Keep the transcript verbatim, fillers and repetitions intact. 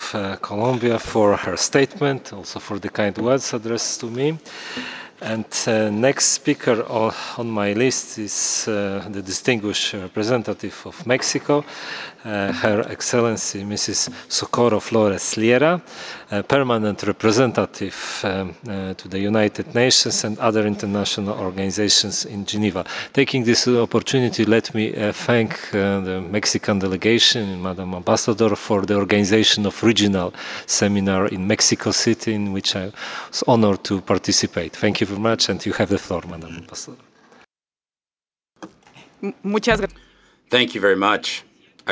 of uh, Colombia, for her statement, also for the kind words addressed to me. And uh, next speaker on, on my list is uh, the distinguished representative of Mexico, uh, Her Excellency Missus Socorro Flores Liera, uh, permanent representative um, uh, to the United Nations and other international organizations in Geneva. Taking this opportunity, let me uh, thank uh, the Mexican delegation, Madam Ambassador, for the organization of regional seminar in Mexico City, in which I was honored to participate. Thank you very much, and you have the floor, Madam Ambassador. Thank you very much.